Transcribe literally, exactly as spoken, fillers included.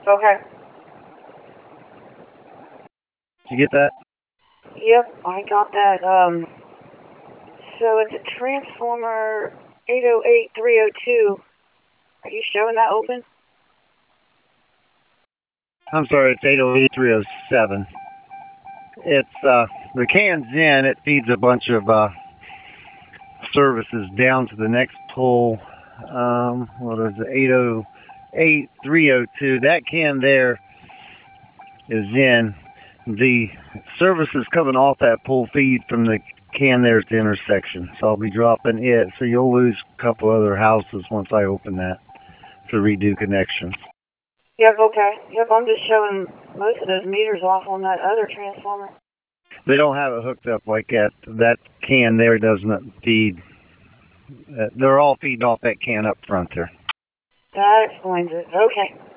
Okay. Did you get that? Yep, I got that. Um, so it's a transformer eight oh eight three oh two. Are you showing that open? I'm sorry, it's eight oh eight three oh seven. It's, uh, the can's in, it feeds a bunch of, uh, services down to the next pole. Um, what is it, eight oh eight three oh two. That can there is in. The services coming off that pole feed from the can there at the intersection. So I'll be dropping it. So you'll lose a couple other houses once I open that to redo connections. Yep, okay. Yep, I'm just showing most of those meters off on that other transformer. They don't have it hooked up like that. That can there doesn't feed. Uh, they're all feeding off that can up front there. That explains it. Okay.